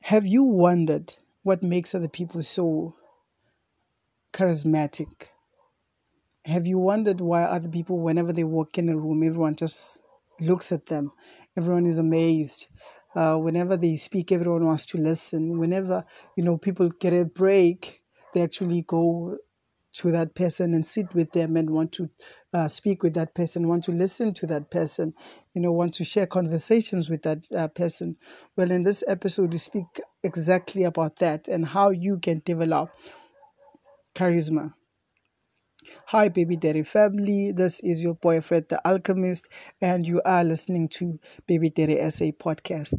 Have you wondered what makes other people so charismatic? Have you wondered why other people, whenever they walk in a room, everyone just looks at them? Everyone is amazed. Whenever they speak, everyone wants to listen. Whenever, people get a break, they actually go to that person and sit with them and want to speak with that person, want to listen to that person, want to share conversations with that person. Well, in this episode, we speak exactly about that and how you can develop charisma. Hi, Baby Daddy family. This is your boyfriend, the Alchemist, and you are listening to Baby Daddy SA podcast.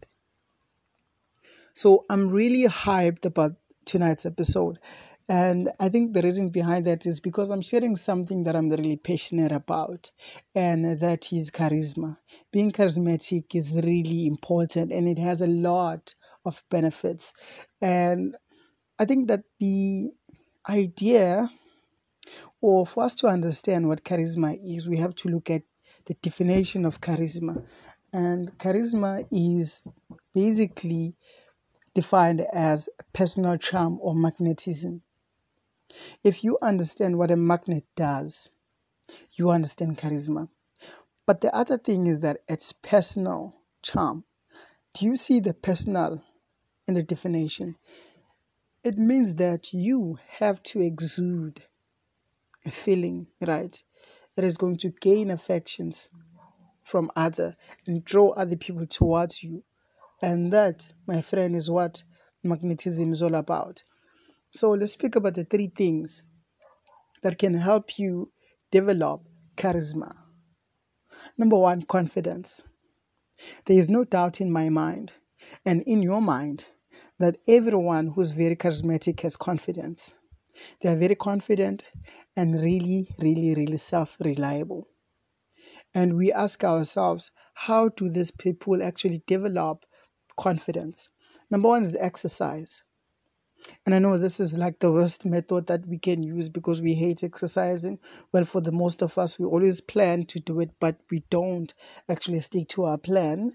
So I'm really hyped about tonight's episode. And I think the reason behind that is because I'm sharing something that I'm really passionate about, and that is charisma. Being charismatic is really important and it has a lot of benefits. And I think that the idea, or for us to understand what charisma is, we have to look at the definition of charisma. And charisma is basically defined as personal charm or magnetism. If you understand what a magnet does, you understand charisma. But the other thing is that it's personal charm. Do you see the personal in the definition? It means that you have to exude a feeling, right, that is going to gain affections from other and draw other people towards you. And that, my friend, is what magnetism is all about. So let's speak about the three things that can help you develop charisma. Number one, confidence. There is no doubt in my mind and in your mind that everyone who's very charismatic has confidence. They are very confident and really, really, really self-reliable. And we ask ourselves, how do these people actually develop confidence? Number one is exercise. And I know this is like the worst method that we can use because we hate exercising. Well, for the most of us, we always plan to do it, but we don't actually stick to our plan.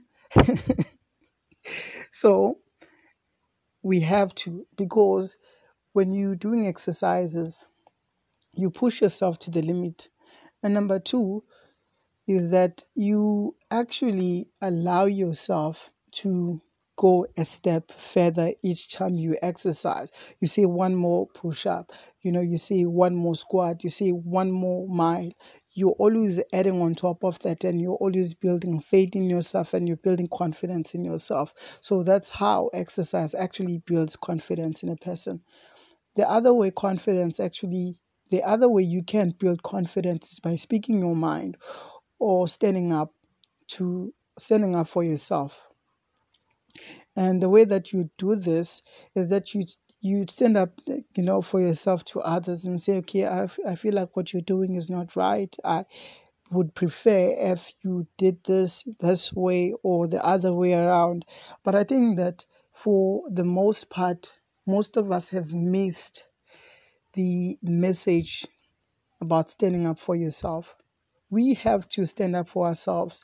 So we have to, because when you're doing exercises, you push yourself to the limit. And number two is that you actually allow yourself to go a step further each time you exercise. You say one more push up, you say one more squat, you say one more mile. You're always adding on top of that, and you're always building faith in yourself and you're building confidence in yourself. So that's how exercise actually builds confidence in a person. The other way the other way you can build confidence is by speaking your mind or standing up for yourself. And the way that you do this is that you stand up, for yourself to others and say, okay, I feel like what you're doing is not right. I would prefer if you did this way or the other way around. But I think that for the most part, most of us have missed the message about standing up for yourself. We have to stand up for ourselves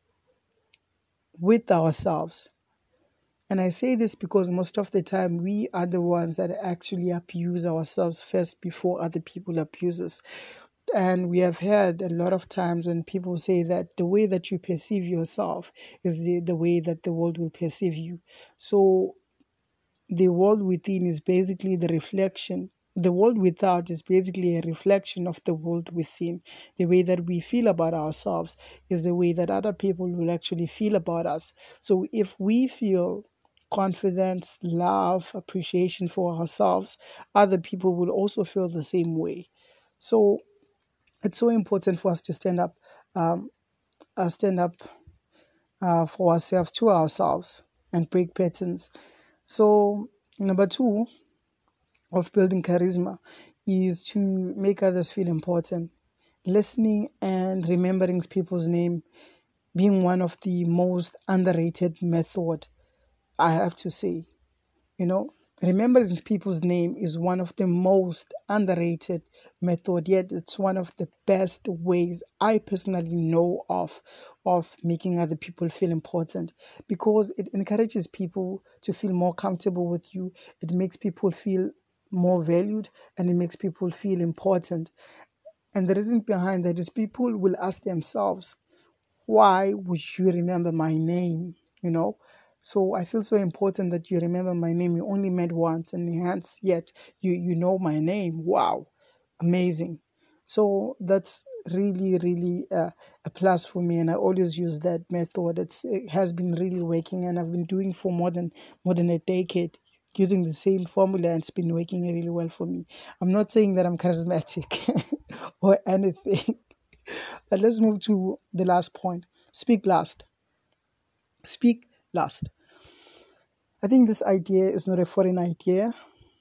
with ourselves. And I say this because most of the time we are the ones that actually abuse ourselves first before other people abuse us. And we have heard a lot of times when people say that the way that you perceive yourself is the way that the world will perceive you. So the world within is basically the reflection. The world without is basically a reflection of the world within. The way that we feel about ourselves is the way that other people will actually feel about us. So if we feel confidence, love, appreciation for ourselves, other people will also feel the same way. So it's so important for us to um, stand up for ourselves, to ourselves, and break patterns. So number two of building charisma is to make others feel important. Listening and remembering people's name being one of the most underrated method, I have to say. Remembering people's name is one of the most underrated method, yet it's one of the best ways I personally know of making other people feel important, because it encourages people to feel more comfortable with you. It makes people feel more valued, and it makes people feel important. And the reason behind that is people will ask themselves, why would you remember my name? You know, so I feel so important that you remember my name. You only met once, and hence yet you know my name. Wow, amazing. So that's really a plus for me, and I always use that method. It has been really working, and I've been doing for more than a decade, using the same formula, and it's been working really well for me. I'm not saying that I'm charismatic or anything. But let's move to the last point. Speak last. Speak last. I think this idea is not a foreign idea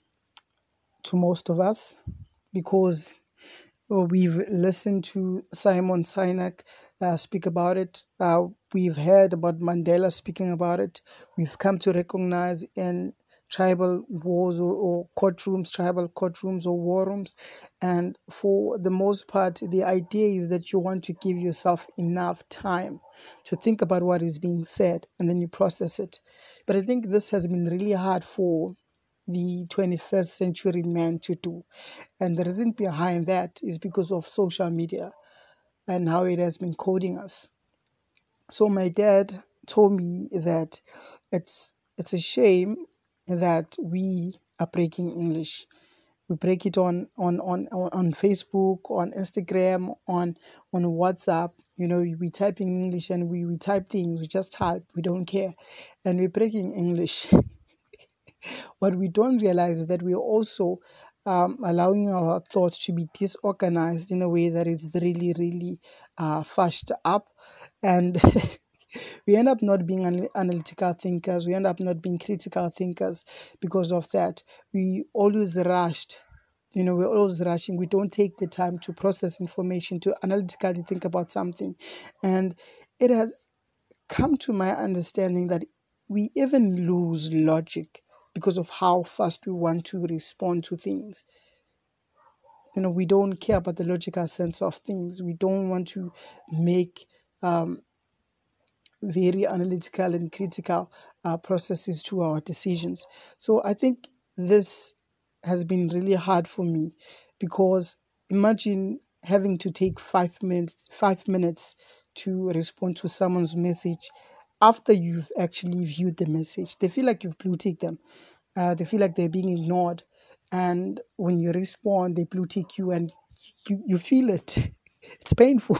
to most of us, because we've listened to Simon Sinek speak about it. We've heard about Mandela speaking about it. We've come to recognize in tribal wars or courtrooms, tribal courtrooms or war rooms. And for the most part, the idea is that you want to give yourself enough time to think about what is being said, and then you process it. But I think this has been really hard for the 21st century man to do. And the reason behind that is because of social media and how it has been coding us. So my dad told me that it's a shame that we are breaking English. We break it on Facebook, on Instagram, on WhatsApp. You know, we type in English, and we type things, we just type, we don't care. And we're breaking English. What we don't realize is that we're also allowing our thoughts to be disorganized in a way that is really fast up. And we end up not being analytical thinkers. We end up not being critical thinkers because of that. We always rushed. You know, we're always rushing. We don't take the time to process information, to analytically think about something. And it has come to my understanding that we even lose logic because of how fast we want to respond to things. You know, we don't care about the logical sense of things. We don't want to make um, very analytical and critical processes to our decisions. So I think this has been really hard for me, because imagine having to take 5 minutes to respond to someone's message after you've actually viewed the message. They feel like you've blue ticked them. They feel like they're being ignored. And when you respond, they blue tick you, and you feel it. It's painful.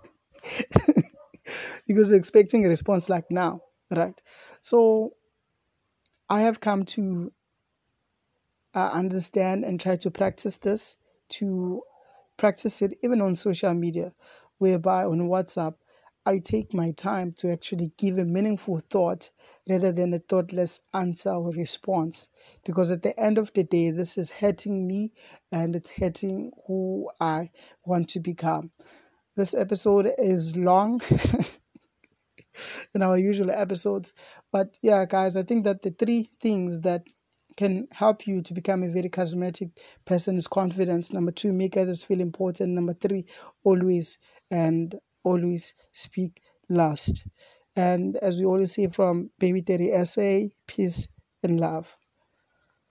Because you're expecting a response like now, right? So I have come to understand and try to practice this, to practice it even on social media, whereby on WhatsApp, I take my time to actually give a meaningful thought rather than a thoughtless answer or response. Because at the end of the day, this is hurting me, and it's hurting who I want to become. This episode is long than our usual episodes. But yeah, guys, I think that the three things that can help you to become a very charismatic person is confidence. Number two, make others feel important. Number three, always and always speak last. And as we always say from Baby Terry SA, peace and love.